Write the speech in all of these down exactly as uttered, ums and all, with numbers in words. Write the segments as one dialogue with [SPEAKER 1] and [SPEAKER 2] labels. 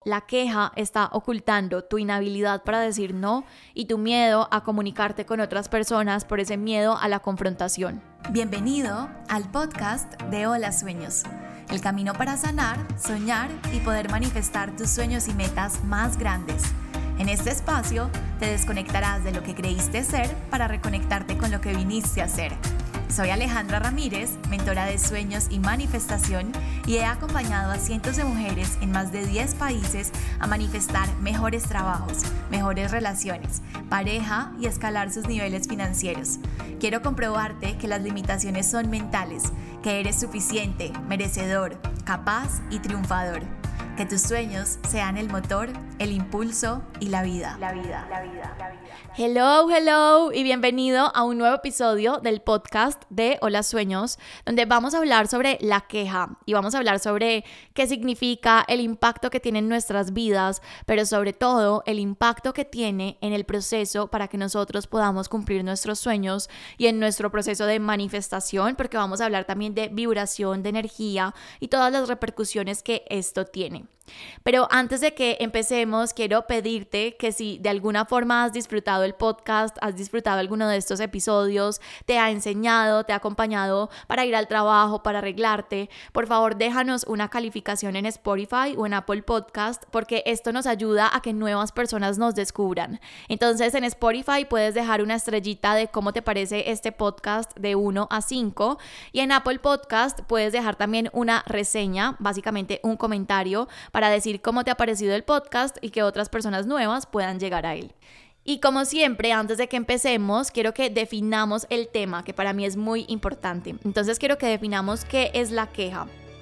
[SPEAKER 1] la queja está ocultando tu inhabilidad para decir no y tu miedo a comunicarte con otras personas por ese miedo a la confrontación.
[SPEAKER 2] Bienvenido al podcast de Hola Sueños, el camino para sanar, soñar y poder manifestar tus sueños y metas más grandes. En este espacio te desconectarás de lo que creíste ser para reconectarte con lo que viniste a ser. Soy Alejandra Ramírez, mentora de sueños y manifestación, y he acompañado a cientos de mujeres en más de diez países a manifestar mejores trabajos, mejores relaciones, pareja y escalar sus niveles financieros. Quiero comprobarte que las limitaciones son mentales, que eres suficiente, merecedor, capaz y triunfador. Que tus sueños sean el motor, el impulso y la vida. La vida, la vida, la vida.
[SPEAKER 1] Hello, hello y bienvenido a un nuevo episodio del podcast de Hola Sueños, donde vamos a hablar sobre la queja y vamos a hablar sobre qué significa, el impacto que tiene en nuestras vidas, pero sobre todo el impacto que tiene en el proceso para que nosotros podamos cumplir nuestros sueños y en nuestro proceso de manifestación, porque vamos a hablar también de vibración, de energía y todas las repercusiones que esto tiene. Pero antes de que empecemos, quiero pedirte que si de alguna forma has disfrutado el podcast, has disfrutado alguno de estos episodios, te ha enseñado, te ha acompañado para ir al trabajo, para arreglarte, por favor déjanos una calificación en Spotify o en Apple Podcast, porque esto nos ayuda a que nuevas personas nos descubran. Entonces en Spotify puedes dejar una estrellita de cómo te parece este podcast de uno a cinco, y en Apple Podcast puedes dejar también una reseña, básicamente un comentario para decir cómo te ha parecido el podcast y que otras personas nuevas puedan llegar a él. Y como siempre, antes de que empecemos, quiero que definamos el tema, que para mí es muy importante. Entonces quiero que definamos qué es la queja.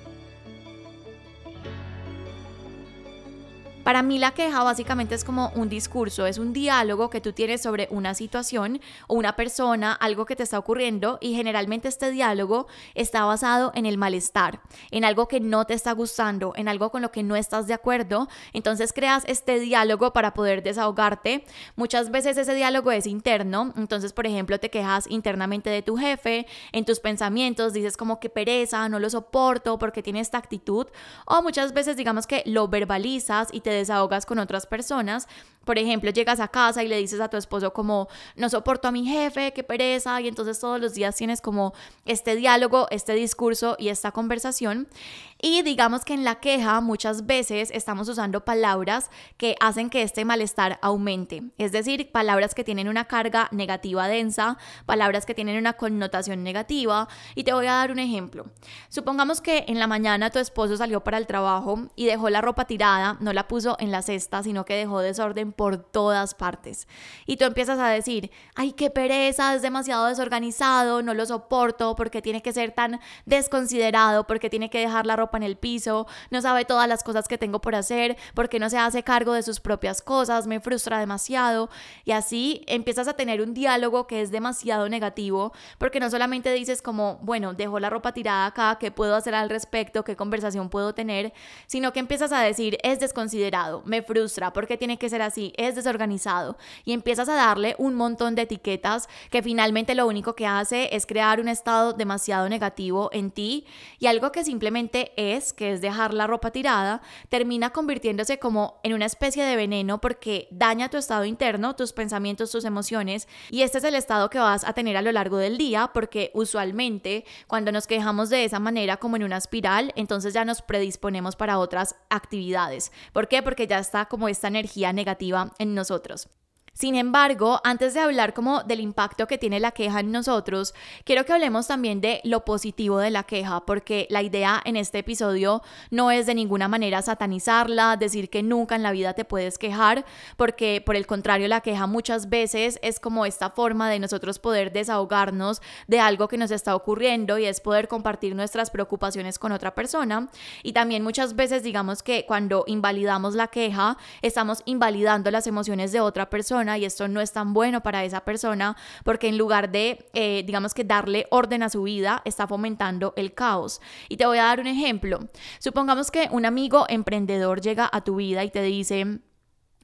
[SPEAKER 1] Para mí la queja básicamente es como un discurso, es un diálogo que tú tienes sobre una situación o una persona, algo que te está ocurriendo, y generalmente este diálogo está basado en el malestar, en algo que no te está gustando, en algo con lo que no estás de acuerdo. Entonces creas este diálogo para poder desahogarte. Muchas veces ese diálogo es interno, entonces por ejemplo te quejas internamente de tu jefe, en tus pensamientos dices como que pereza, no lo soporto porque tiene esta actitud, o muchas veces digamos que lo verbalizas y te desahogas con otras personas. Por ejemplo, llegas a casa y le dices a tu esposo como no soporto a mi jefe, qué pereza, y entonces todos los días tienes como este diálogo, este discurso y esta conversación. Y digamos que en la queja muchas veces estamos usando palabras que hacen que este malestar aumente, es decir, palabras que tienen una carga negativa densa, palabras que tienen una connotación negativa. Y te voy a dar un ejemplo. Supongamos que en la mañana tu esposo salió para el trabajo y dejó la ropa tirada, no la puso en la cesta, sino que dejó desorden por todas partes. Y tú empiezas a decir, ay, qué pereza, es demasiado desorganizado, no lo soporto, porque tiene que ser tan desconsiderado, porque tiene que dejar la ropa en el piso, no sabe todas las cosas que tengo por hacer, porque no se hace cargo de sus propias cosas, me frustra demasiado. Y así empiezas a tener un diálogo que es demasiado negativo, porque no solamente dices como, bueno, dejó la ropa tirada acá, ¿qué puedo hacer al respecto? ¿Qué conversación puedo tener? Sino que empiezas a decir, es desconsiderado, me frustra, porque tiene que ser así, es desorganizado, y empiezas a darle un montón de etiquetas que finalmente lo único que hace es crear un estado demasiado negativo en ti, y algo que simplemente es, que es dejar la ropa tirada, termina convirtiéndose como en una especie de veneno porque daña tu estado interno, tus pensamientos, tus emociones, y este es el estado que vas a tener a lo largo del día, porque usualmente cuando nos quejamos de esa manera como en una espiral, entonces ya nos predisponemos para otras actividades. ¿Por qué? Porque ya está como esta energía negativa en nosotros. Sin embargo, antes de hablar como del impacto que tiene la queja en nosotros, quiero que hablemos también de lo positivo de la queja, porque la idea en este episodio no es de ninguna manera satanizarla, decir que nunca en la vida te puedes quejar, porque por el contrario, la queja muchas veces es como esta forma de nosotros poder desahogarnos de algo que nos está ocurriendo, y es poder compartir nuestras preocupaciones con otra persona. Y también muchas veces digamos que cuando invalidamos la queja, estamos invalidando las emociones de otra persona, y esto no es tan bueno para esa persona, porque en lugar de, eh, digamos que darle orden a su vida, está fomentando el caos. Y te voy a dar un ejemplo. Supongamos que un amigo emprendedor llega a tu vida y te dice,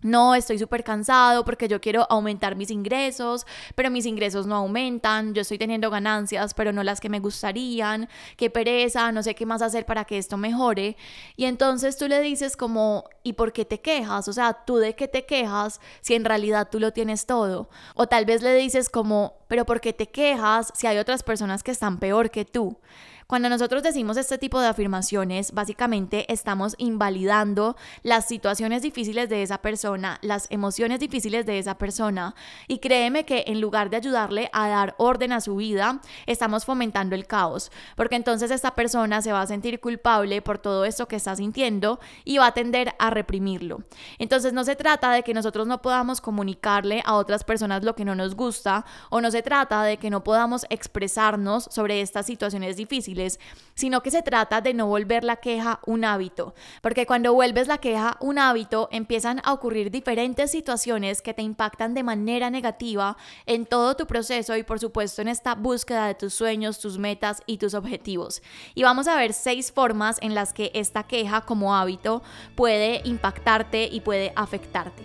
[SPEAKER 1] no, estoy súper cansado porque yo quiero aumentar mis ingresos, pero mis ingresos no aumentan, yo estoy teniendo ganancias, pero no las que me gustarían, qué pereza, no sé qué más hacer para que esto mejore. Y entonces tú le dices como, ¿y por qué te quejas? O sea, ¿tú de qué te quejas si en realidad tú lo tienes todo? O tal vez le dices como, ¿pero por qué te quejas si hay otras personas que están peor que tú? Cuando nosotros decimos este tipo de afirmaciones, básicamente estamos invalidando las situaciones difíciles de esa persona, las emociones difíciles de esa persona. Y créeme que en lugar de ayudarle a dar orden a su vida, estamos fomentando el caos. Porque entonces esta persona se va a sentir culpable por todo esto que está sintiendo y va a tender a reprimirlo. Entonces no se trata de que nosotros no podamos comunicarle a otras personas lo que no nos gusta, o no se trata de que no podamos expresarnos sobre estas situaciones difíciles, sino que se trata de no volver la queja un hábito, porque cuando vuelves la queja un hábito empiezan a ocurrir diferentes situaciones que te impactan de manera negativa en todo tu proceso y por supuesto en esta búsqueda de tus sueños, tus metas y tus objetivos. Y vamos a ver seis formas en las que esta queja como hábito puede impactarte y puede afectarte.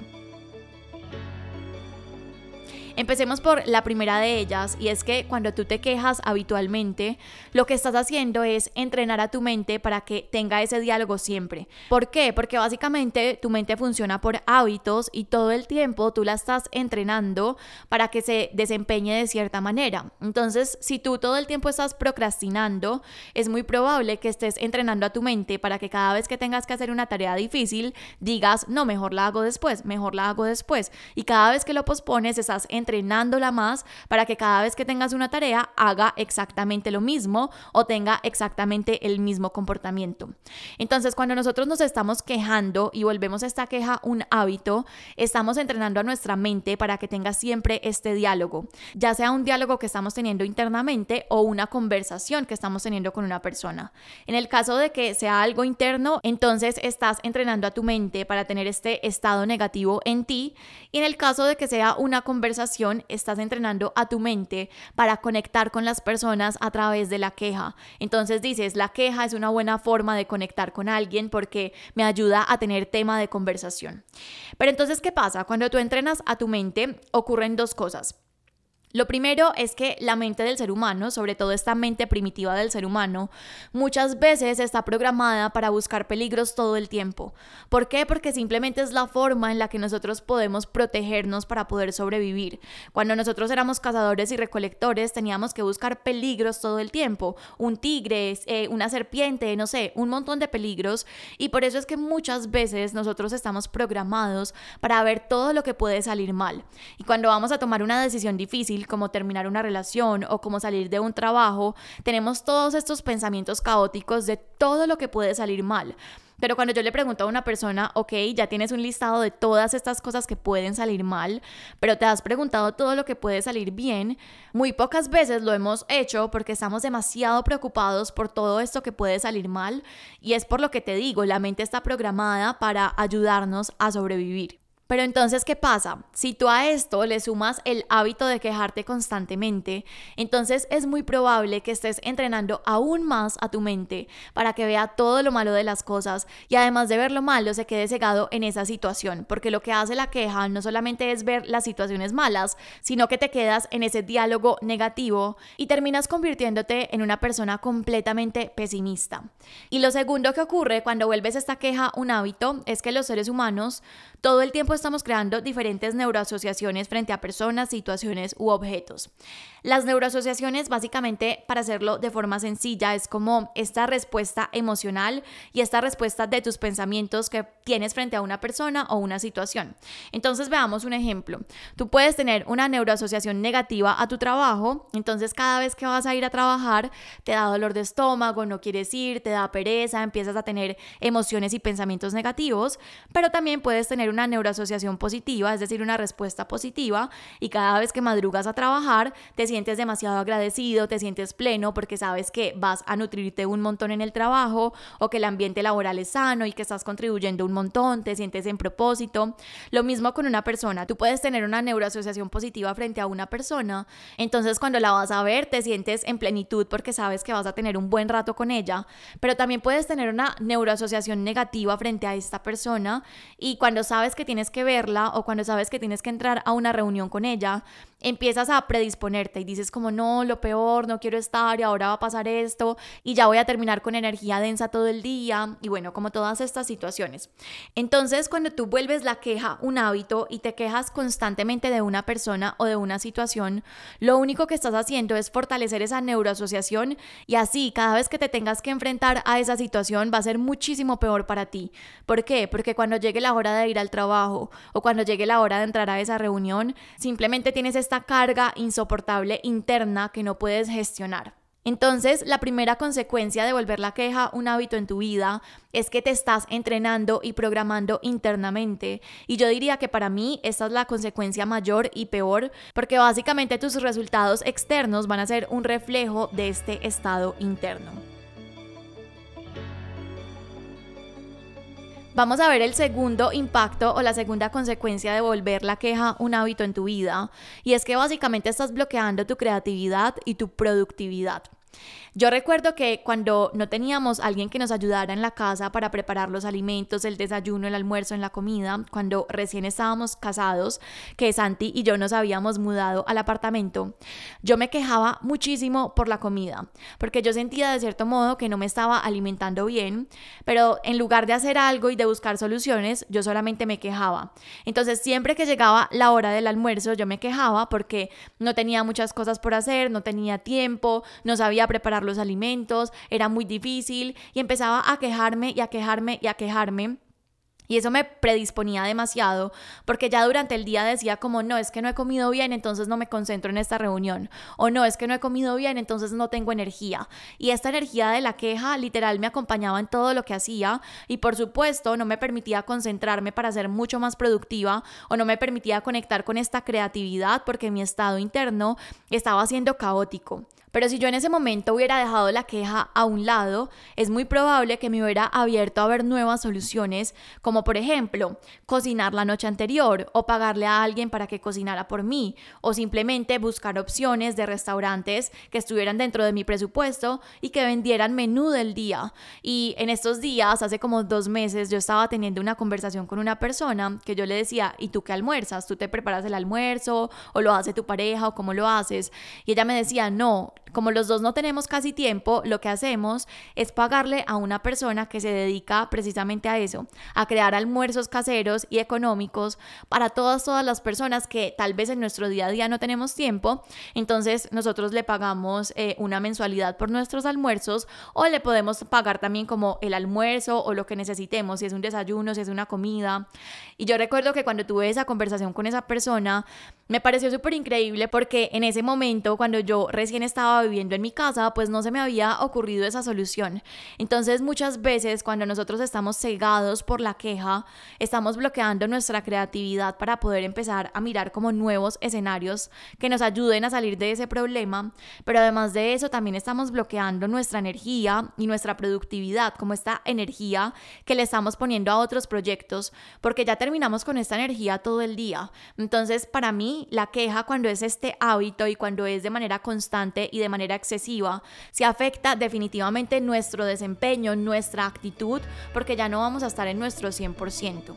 [SPEAKER 1] Empecemos por la primera de ellas, y es que cuando tú te quejas habitualmente, lo que estás haciendo es entrenar a tu mente para que tenga ese diálogo siempre. ¿Por qué? Porque básicamente tu mente funciona por hábitos y todo el tiempo tú la estás entrenando para que se desempeñe de cierta manera. Entonces, si tú todo el tiempo estás procrastinando, es muy probable que estés entrenando a tu mente para que cada vez que tengas que hacer una tarea difícil, digas, no, mejor la hago después, mejor la hago después. Y cada vez que lo pospones, estás entrenando entrenándola más para que cada vez que tengas una tarea haga exactamente lo mismo o tenga exactamente el mismo comportamiento. Entonces, cuando nosotros nos estamos quejando y volvemos esta queja un hábito, estamos entrenando a nuestra mente para que tenga siempre este diálogo, ya sea un diálogo que estamos teniendo internamente o una conversación que estamos teniendo con una persona. En el caso de que sea algo interno, entonces estás entrenando a tu mente para tener este estado negativo en ti, y en el caso de que sea una conversación, estás entrenando a tu mente para conectar con las personas a través de la queja. Entonces dices, la queja es una buena forma de conectar con alguien porque me ayuda a tener tema de conversación. Pero entonces, ¿qué pasa? Cuando tú entrenas a tu mente, ocurren dos cosas. Lo primero es que la mente del ser humano, sobre todo esta mente primitiva del ser humano, muchas veces está programada para buscar peligros todo el tiempo. ¿Por qué? Porque simplemente es la forma en la que nosotros podemos protegernos para poder sobrevivir. Cuando nosotros éramos cazadores y recolectores, teníamos que buscar peligros todo el tiempo. Un tigre, eh, una serpiente, no sé, un montón de peligros. Y por eso es que muchas veces nosotros estamos programados para ver todo lo que puede salir mal. Y cuando vamos a tomar una decisión difícil, como terminar una relación o como salir de un trabajo, tenemos todos estos pensamientos caóticos de todo lo que puede salir mal. Pero cuando yo le pregunto a una persona, ok, ya tienes un listado de todas estas cosas que pueden salir mal, pero te has preguntado todo lo que puede salir bien, muy pocas veces lo hemos hecho porque estamos demasiado preocupados por todo esto que puede salir mal, y es por lo que te digo, la mente está programada para ayudarnos a sobrevivir. Pero entonces, ¿qué pasa? Si tú a esto le sumas el hábito de quejarte constantemente, entonces es muy probable que estés entrenando aún más a tu mente para que vea todo lo malo de las cosas y además de ver lo malo se quede cegado en esa situación, porque lo que hace la queja no solamente es ver las situaciones malas, sino que te quedas en ese diálogo negativo y terminas convirtiéndote en una persona completamente pesimista. Y lo segundo que ocurre cuando vuelves esta queja un hábito es que los seres humanos todo el tiempo estamos creando diferentes neuroasociaciones frente a personas, situaciones u objetos. Las neuroasociaciones, básicamente, para hacerlo de forma sencilla, es como esta respuesta emocional y esta respuesta de tus pensamientos que tienes frente a una persona o una situación. Entonces, veamos un ejemplo. Tú puedes tener una neuroasociación negativa a tu trabajo, entonces cada vez que vas a ir a trabajar te da dolor de estómago, no quieres ir, te da pereza, empiezas a tener emociones y pensamientos negativos, pero también puedes tener una neuroasociación positiva, es decir, una respuesta positiva, y cada vez que madrugas a trabajar te sientes demasiado agradecido, te sientes pleno porque sabes que vas a nutrirte un montón en el trabajo o que el ambiente laboral es sano y que estás contribuyendo un montón, te sientes en propósito. Lo mismo con una persona, tú puedes tener una neuroasociación positiva frente a una persona, entonces cuando la vas a ver te sientes en plenitud porque sabes que vas a tener un buen rato con ella, pero también puedes tener una neuroasociación negativa frente a esta persona y cuando sabes que tienes que que verla o cuando sabes que tienes que entrar a una reunión con ella, empiezas a predisponerte y dices como no, lo peor, no quiero estar y ahora va a pasar esto y ya voy a terminar con energía densa todo el día y bueno, como todas estas situaciones. Entonces, cuando tú vuelves la queja un hábito y te quejas constantemente de una persona o de una situación, lo único que estás haciendo es fortalecer esa neuroasociación y así cada vez que te tengas que enfrentar a esa situación va a ser muchísimo peor para ti. ¿Por qué? Porque cuando llegue la hora de ir al trabajo o cuando llegue la hora de entrar a esa reunión, simplemente tienes esta carga insoportable interna que no puedes gestionar. Entonces, la primera consecuencia de volver la queja un hábito en tu vida es que te estás entrenando y programando internamente. Y yo diría que para mí esta es la consecuencia mayor y peor, porque básicamente tus resultados externos van a ser un reflejo de este estado interno. Vamos a ver el segundo impacto o la segunda consecuencia de volver la queja un hábito en tu vida, y es que básicamente estás bloqueando tu creatividad y tu productividad. Yo recuerdo que cuando no teníamos alguien que nos ayudara en la casa para preparar los alimentos, el desayuno, el almuerzo, en la comida, cuando recién estábamos casados, que Santi y yo nos habíamos mudado al apartamento, yo me quejaba muchísimo por la comida, porque yo sentía de cierto modo que no me estaba alimentando bien, pero en lugar de hacer algo y de buscar soluciones, yo solamente me quejaba. Entonces, siempre que llegaba la hora del almuerzo, yo me quejaba porque no tenía muchas cosas por hacer, no tenía tiempo, no sabía preparar los alimentos, era muy difícil y empezaba a quejarme y a quejarme y a quejarme. Y eso me predisponía demasiado porque ya durante el día decía como no, es que no he comido bien, entonces no me concentro en esta reunión. O no, es que no he comido bien, entonces no tengo energía. Y esta energía de la queja literal me acompañaba en todo lo que hacía y por supuesto no me permitía concentrarme para ser mucho más productiva o no me permitía conectar con esta creatividad porque mi estado interno estaba siendo caótico. Pero si yo en ese momento hubiera dejado la queja a un lado, es muy probable que me hubiera abierto a ver nuevas soluciones, como por ejemplo, cocinar la noche anterior o pagarle a alguien para que cocinara por mí, o simplemente buscar opciones de restaurantes que estuvieran dentro de mi presupuesto y que vendieran menú del día. Y en estos días, hace como dos meses, yo estaba teniendo una conversación con una persona que yo le decía, ¿y tú qué almuerzas? ¿Tú te preparas el almuerzo? ¿O lo hace tu pareja? ¿O cómo lo haces? Y ella me decía, no, como los dos no tenemos casi tiempo, lo que hacemos es pagarle a una persona que se dedica precisamente a eso, a crear almuerzos caseros y económicos para todas, todas las personas que tal vez en nuestro día a día no tenemos tiempo. Entonces nosotros le pagamos eh, una mensualidad por nuestros almuerzos o le podemos pagar también como el almuerzo o lo que necesitemos, si es un desayuno, si es una comida. Y yo recuerdo que cuando tuve esa conversación con esa persona, me pareció súper increíble porque en ese momento, cuando yo recién estaba viviendo en mi casa, pues no se me había ocurrido esa solución. Entonces, muchas veces cuando nosotros estamos cegados por la queja, estamos bloqueando nuestra creatividad para poder empezar a mirar como nuevos escenarios que nos ayuden a salir de ese problema. Pero además de eso, también estamos bloqueando nuestra energía y nuestra productividad, como esta energía que le estamos poniendo a otros proyectos, porque ya terminamos con esta energía todo el día. Entonces, para mí, la queja, cuando es este hábito y cuando es de manera constante y de manera excesiva, se afecta definitivamente nuestro desempeño, nuestra actitud, porque ya no vamos a estar en nuestro cien por ciento.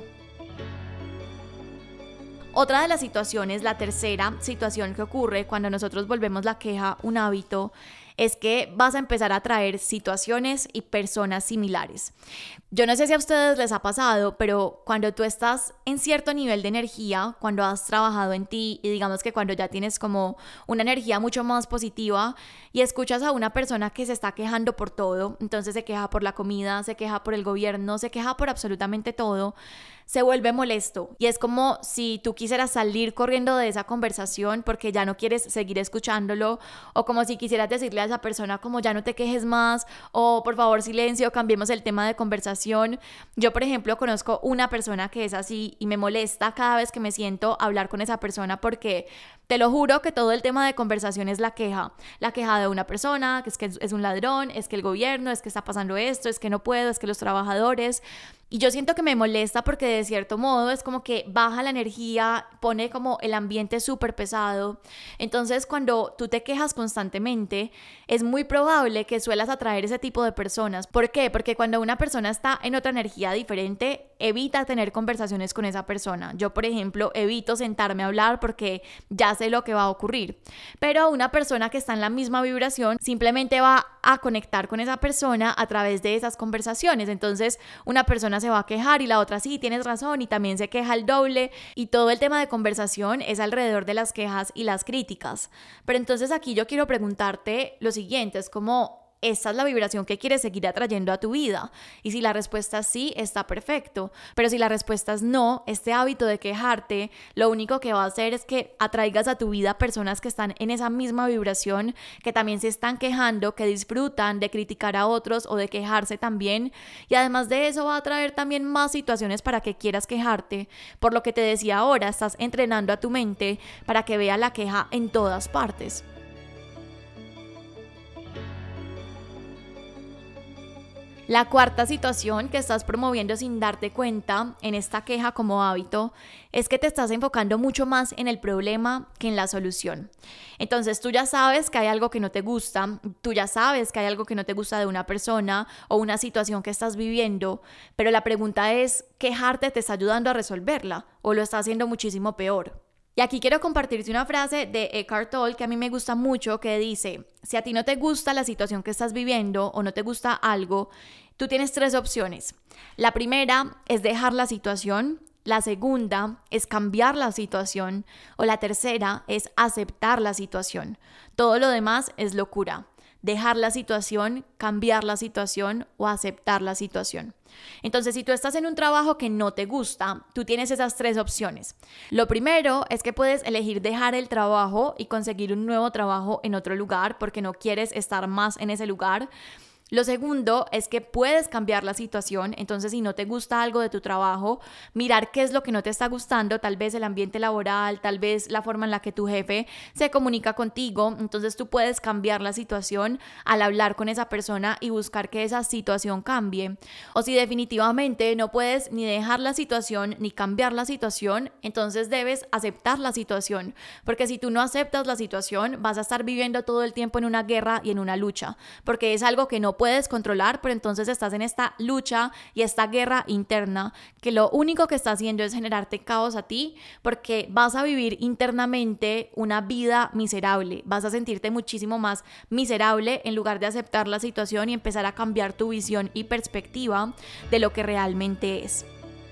[SPEAKER 1] Otra de las situaciones, la tercera situación que ocurre cuando nosotros volvemos la queja un hábito, es que vas a empezar a traer situaciones y personas similares. Yo no sé si a ustedes les ha pasado, pero cuando tú estás en cierto nivel de energía, cuando has trabajado en ti y digamos que cuando ya tienes como una energía mucho más positiva y escuchas a una persona que se está quejando por todo, entonces se queja por la comida, se queja por el gobierno, se queja por absolutamente todo, se vuelve molesto y es como si tú quisieras salir corriendo de esa conversación porque ya no quieres seguir escuchándolo, o como si quisieras decirle a esa persona como ya no te quejes más, o por favor silencio, cambiemos el tema de conversación. Yo, por ejemplo, conozco una persona que es así y me molesta cada vez que me siento a hablar con esa persona porque te lo juro que todo el tema de conversación es la queja, la queja de una persona, que es que es un ladrón, es que el gobierno, es que está pasando esto, es que no puedo, es que los trabajadores. Y yo siento que me molesta porque de cierto modo es como que baja la energía, pone como el ambiente súper pesado. Entonces, cuando tú te quejas constantemente, es muy probable que suelas atraer ese tipo de personas. ¿Por qué? Porque cuando una persona está en otra energía diferente, evita tener conversaciones con esa persona. Yo, por ejemplo, evito sentarme a hablar porque ya sé lo que va a ocurrir. Pero una persona que está en la misma vibración simplemente va a conectar con esa persona a través de esas conversaciones. Entonces, una persona se va a quejar y la otra sí, tienes razón, y también se queja el doble, y todo el tema de conversación es alrededor de las quejas y las críticas. Pero entonces aquí yo quiero preguntarte lo siguiente, es como, ¿esta es la vibración que quieres seguir atrayendo a tu vida? Y si la respuesta es sí, está perfecto. Pero si la respuesta es no, este hábito de quejarte, lo único que va a hacer es que atraigas a tu vida personas que están en esa misma vibración, que también se están quejando, que disfrutan de criticar a otros o de quejarse también. Y además de eso va a traer también más situaciones para que quieras quejarte. Por lo que te decía ahora, estás entrenando a tu mente para que vea la queja en todas partes. La cuarta situación que estás promoviendo sin darte cuenta en esta queja como hábito es que te estás enfocando mucho más en el problema que en la solución. Entonces tú ya sabes que hay algo que no te gusta, tú ya sabes que hay algo que no te gusta de una persona o una situación que estás viviendo, pero la pregunta es, ¿quejarte te está ayudando a resolverla o lo está haciendo muchísimo peor? Y aquí quiero compartirte una frase de Eckhart Tolle que a mí me gusta mucho, que dice, si a ti no te gusta la situación que estás viviendo o no te gusta algo, tú tienes tres opciones. La primera es dejar la situación, la segunda es cambiar la situación o la tercera es aceptar la situación. Todo lo demás es locura. Dejar la situación, cambiar la situación o aceptar la situación. Entonces, si tú estás en un trabajo que no te gusta, tú tienes esas tres opciones. Lo primero es que puedes elegir dejar el trabajo y conseguir un nuevo trabajo en otro lugar porque no quieres estar más en ese lugar. Lo segundo es que puedes cambiar la situación, entonces si no te gusta algo de tu trabajo, mirar qué es lo que no te está gustando, tal vez el ambiente laboral, tal vez la forma en la que tu jefe se comunica contigo, entonces tú puedes cambiar la situación al hablar con esa persona y buscar que esa situación cambie. O si definitivamente no puedes ni dejar la situación ni cambiar la situación, entonces debes aceptar la situación, porque si tú no aceptas la situación, vas a estar viviendo todo el tiempo en una guerra y en una lucha, porque es algo que no puedes controlar, pero entonces estás en esta lucha y esta guerra interna que lo único que está haciendo es generarte caos a ti, porque vas a vivir internamente una vida miserable, vas a sentirte muchísimo más miserable en lugar de aceptar la situación y empezar a cambiar tu visión y perspectiva de lo que realmente es.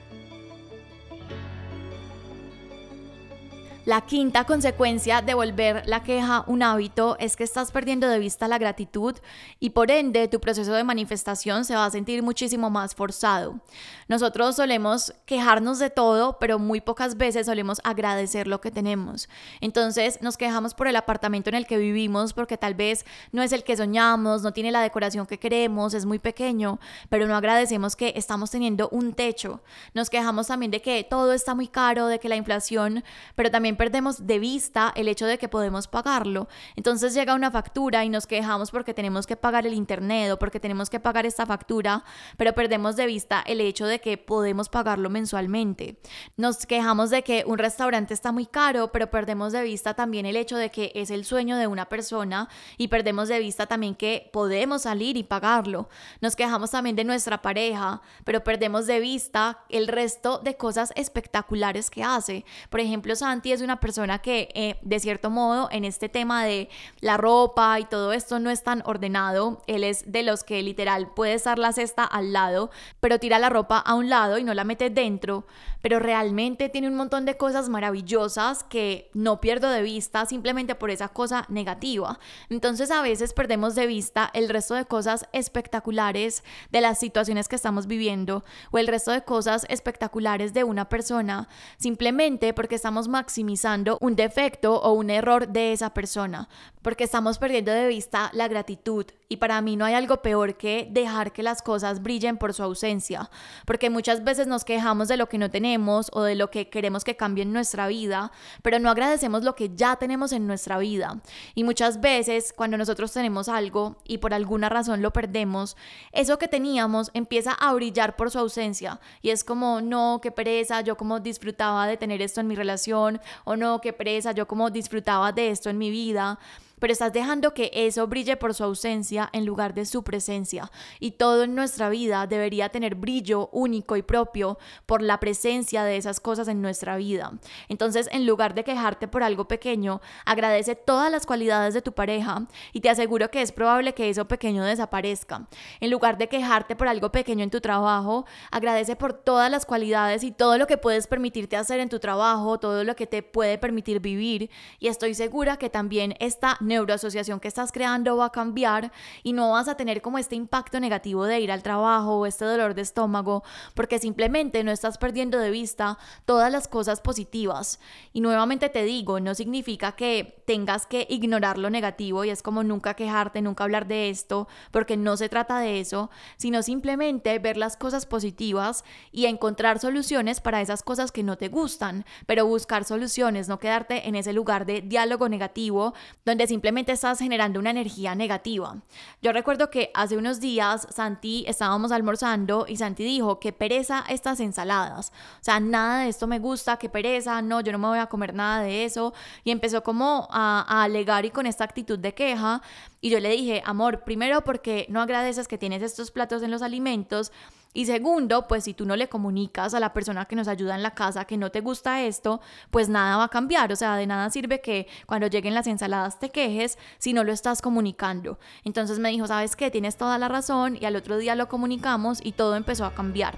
[SPEAKER 1] La quinta consecuencia de volver la queja un hábito es que estás perdiendo de vista la gratitud y por ende tu proceso de manifestación se va a sentir muchísimo más forzado. Nosotros solemos quejarnos de todo, pero muy pocas veces solemos agradecer lo que tenemos. Entonces nos quejamos por el apartamento en el que vivimos porque tal vez no es el que soñamos, no tiene la decoración que queremos, es muy pequeño, pero no agradecemos que estamos teniendo un techo. Nos quejamos también de que todo está muy caro, de que la inflación, pero también perdemos de vista el hecho de que podemos pagarlo. Entonces llega una factura y nos quejamos porque tenemos que pagar el internet o porque tenemos que pagar esta factura, pero perdemos de vista el hecho de que podemos pagarlo mensualmente. Nos quejamos de que un restaurante está muy caro, pero perdemos de vista también el hecho de que es el sueño de una persona y perdemos de vista también que podemos salir y pagarlo. Nos quejamos también de nuestra pareja, pero perdemos de vista el resto de cosas espectaculares que hace. Por ejemplo, Santi es una persona que eh, de cierto modo en este tema de la ropa y todo esto no es tan ordenado. Él es de los que literal puede estar la cesta al lado, pero tira la ropa a un lado y no la mete dentro, pero realmente tiene un montón de cosas maravillosas que no pierdo de vista simplemente por esa cosa negativa. Entonces a veces perdemos de vista el resto de cosas espectaculares de las situaciones que estamos viviendo o el resto de cosas espectaculares de una persona simplemente porque estamos maximizando un defecto o un error de esa persona, porque estamos perdiendo de vista la gratitud. Y para mí no hay algo peor que dejar que las cosas brillen por su ausencia, porque muchas veces nos quejamos de lo que no tenemos o de lo que queremos que cambie en nuestra vida, pero no agradecemos lo que ya tenemos en nuestra vida. Y muchas veces cuando nosotros tenemos algo y por alguna razón lo perdemos, eso que teníamos empieza a brillar por su ausencia y es como, no, qué pereza, yo como disfrutaba de tener esto en mi relación, o no, qué pereza, yo como disfrutaba de esto en mi vida. pero estás dejando que eso brille por su ausencia en lugar de su presencia. Y todo en nuestra vida debería tener brillo único y propio por la presencia de esas cosas en nuestra vida. Entonces, en lugar de quejarte por algo pequeño, agradece todas las cualidades de tu pareja y te aseguro que es probable que eso pequeño desaparezca. En lugar de quejarte por algo pequeño en tu trabajo, agradece por todas las cualidades y todo lo que puedes permitirte hacer en tu trabajo, todo lo que te puede permitir vivir, y estoy segura que también esta neuroasociación que estás creando va a cambiar y no vas a tener como este impacto negativo de ir al trabajo o este dolor de estómago, porque simplemente no estás perdiendo de vista todas las cosas positivas. Y nuevamente te digo, no significa que tengas que ignorar lo negativo y es como nunca quejarte, nunca hablar de esto, porque no se trata de eso, sino simplemente ver las cosas positivas y encontrar soluciones para esas cosas que no te gustan, pero buscar soluciones, no quedarte en ese lugar de diálogo negativo donde simplemente estás generando una energía negativa. Yo recuerdo que hace unos días Santi estábamos almorzando y Santi dijo que pereza estas ensaladas, o sea, nada de esto me gusta, que pereza, no, yo no me voy a comer nada de eso, y empezó como a, a alegar y con esta actitud de queja, y yo le dije, amor, primero porque no agradeces que tienes estos platos en los alimentos, y segundo, pues si tú no le comunicas a la persona que nos ayuda en la casa que no te gusta esto, pues nada va a cambiar. O sea, de nada sirve que cuando lleguen las ensaladas te quejes si no lo estás comunicando. Entonces me dijo, ¿sabes qué? Tienes toda la razón, y al otro día lo comunicamos y todo empezó a cambiar.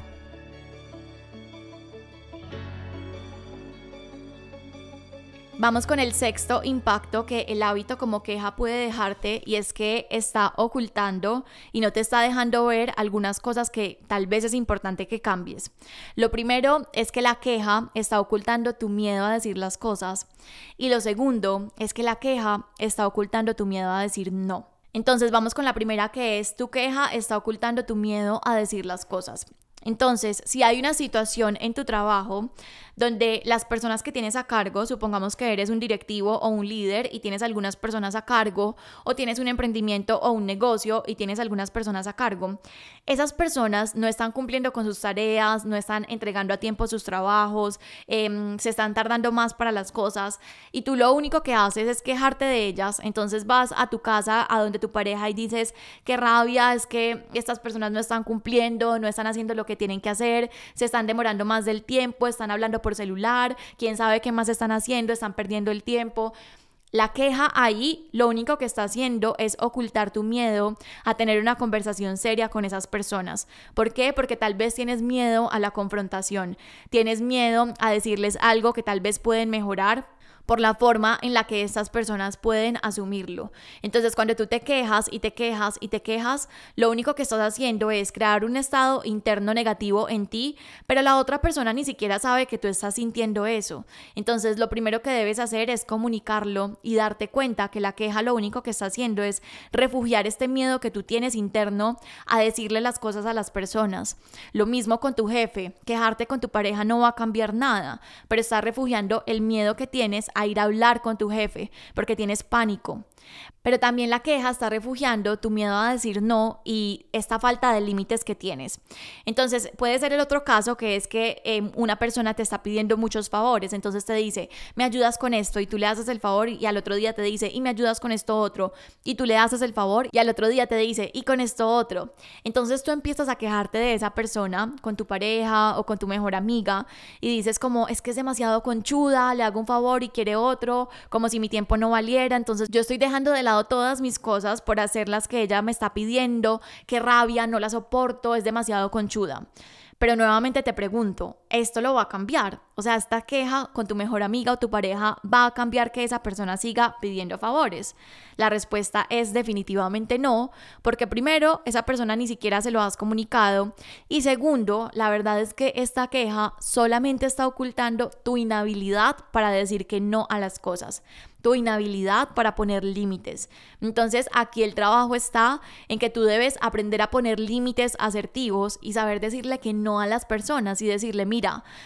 [SPEAKER 1] Vamos con el sexto impacto que el hábito como queja puede dejarte, y es que está ocultando y no te está dejando ver algunas cosas que tal vez es importante que cambies. Lo primero es que la queja está ocultando tu miedo a decir las cosas, y lo segundo es que la queja está ocultando tu miedo a decir no. Entonces vamos con la primera, que es: tu queja está ocultando tu miedo a decir las cosas. Entonces, si hay una situación en tu trabajo donde las personas que tienes a cargo, supongamos que eres un directivo o un líder y tienes algunas personas a cargo, o tienes un emprendimiento o un negocio y tienes algunas personas a cargo, esas personas no están cumpliendo con sus tareas, no están entregando a tiempo sus trabajos, eh, se están tardando más para las cosas, y tú lo único que haces es quejarte de ellas. Entonces vas a tu casa, a donde tu pareja, y dices: qué rabia, es que estas personas no están cumpliendo, no están haciendo lo que tienen que hacer, se están demorando más del tiempo, están hablando por celular, quién sabe qué más están haciendo, están perdiendo el tiempo. La queja ahí lo único que está haciendo es ocultar tu miedo a tener una conversación seria con esas personas. ¿Por qué? Porque tal vez tienes miedo a la confrontación, tienes miedo a decirles algo que tal vez pueden mejorar por la forma en la que estas personas pueden asumirlo. Entonces, cuando tú te quejas y te quejas y te quejas, lo único que estás haciendo es crear un estado interno negativo en ti, pero la otra persona ni siquiera sabe que tú estás sintiendo eso. Entonces, lo primero que debes hacer es comunicarlo y darte cuenta que la queja lo único que está haciendo es refugiar este miedo que tú tienes interno a decirle las cosas a las personas. Lo mismo con tu jefe. Quejarte con tu pareja no va a cambiar nada, pero estás refugiando el miedo que tienes a ir a hablar con tu jefe porque tienes pánico. Pero también la queja está refugiando tu miedo a decir no y esta falta de límites que tienes. Entonces puede ser el otro caso, que es que eh, una persona te está pidiendo muchos favores, entonces te dice: me ayudas con esto, y tú le haces el favor, y al otro día te dice: y me ayudas con esto otro, y tú le haces el favor, y al otro día te dice: y con esto otro. Entonces tú empiezas a quejarte de esa persona con tu pareja o con tu mejor amiga y dices como: es que es demasiado conchuda, le hago un favor y quiere otro, como si mi tiempo no valiera, entonces yo estoy dejando de lado todas mis cosas por hacer las que ella me está pidiendo, qué rabia, no la soporto, es demasiado conchuda. Pero nuevamente te pregunto, ¿esto lo va a cambiar? O sea, esta queja con tu mejor amiga o tu pareja va a cambiar que esa persona siga pidiendo favores. La respuesta es definitivamente no, porque primero, esa persona ni siquiera se lo has comunicado, y segundo, la verdad es que esta queja solamente está ocultando tu inhabilidad para decir que no a las cosas, tu inhabilidad para poner límites. Entonces aquí el trabajo está en que tú debes aprender a poner límites asertivos y saber decirle que no a las personas y decirle: mira,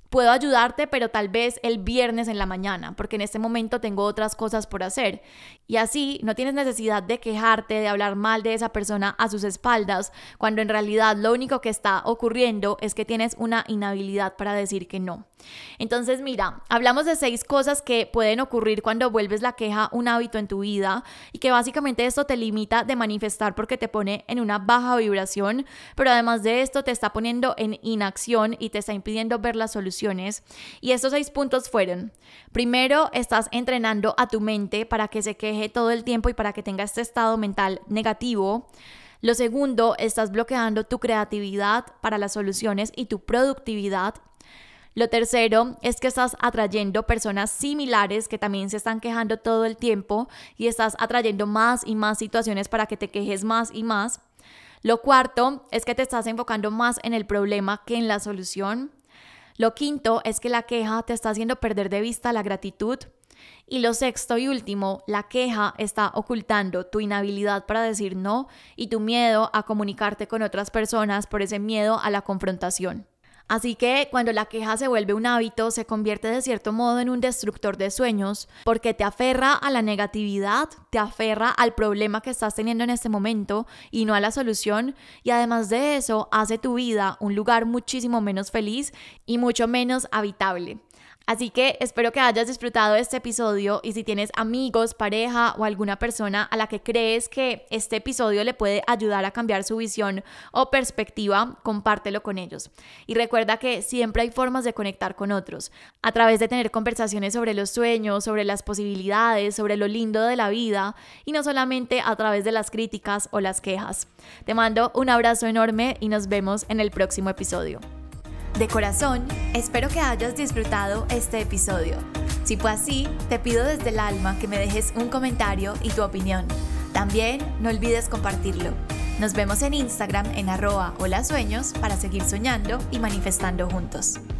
[SPEAKER 1] puedo ayudarte, pero tal vez el viernes en la mañana, porque en este momento tengo otras cosas por hacer. Y así no tienes necesidad de quejarte, de hablar mal de esa persona a sus espaldas, cuando en realidad lo único que está ocurriendo es que tienes una inhabilidad para decir que no. Entonces mira, hablamos de seis cosas que pueden ocurrir cuando vuelves la queja un hábito en tu vida y que básicamente esto te limita de manifestar porque te pone en una baja vibración, pero además de esto te está poniendo en inacción y te está impidiendo ver las soluciones. Y estos seis puntos fueron: primero, estás entrenando a tu mente para que se queje todo el tiempo y para que tenga este estado mental negativo. Lo segundo, estás bloqueando tu creatividad para las soluciones y tu productividad. Lo tercero es que estás atrayendo personas similares que también se están quejando todo el tiempo y estás atrayendo más y más situaciones para que te quejes más y más. Lo cuarto es que te estás enfocando más en el problema que en la solución. Lo quinto es que la queja te está haciendo perder de vista la gratitud. Y lo sexto y último, la queja está ocultando tu inhabilidad para decir no y tu miedo a comunicarte con otras personas por ese miedo a la confrontación. Así que cuando la queja se vuelve un hábito, se convierte de cierto modo en un destructor de sueños, porque te aferra a la negatividad, te aferra al problema que estás teniendo en este momento y no a la solución, y además de eso hace tu vida un lugar muchísimo menos feliz y mucho menos habitable. Así que espero que hayas disfrutado de este episodio y si tienes amigos, pareja o alguna persona a la que crees que este episodio le puede ayudar a cambiar su visión o perspectiva, compártelo con ellos. Y recuerda que siempre hay formas de conectar con otros, a través de tener conversaciones sobre los sueños, sobre las posibilidades, sobre lo lindo de la vida y no solamente a través de las críticas o las quejas. Te mando un abrazo enorme y nos vemos en el próximo episodio.
[SPEAKER 2] De corazón, espero que hayas disfrutado este episodio. Si fue así, te pido desde el alma que me dejes un comentario y tu opinión. También no olvides compartirlo. Nos vemos en Instagram en arroba holasueños para seguir soñando y manifestando juntos.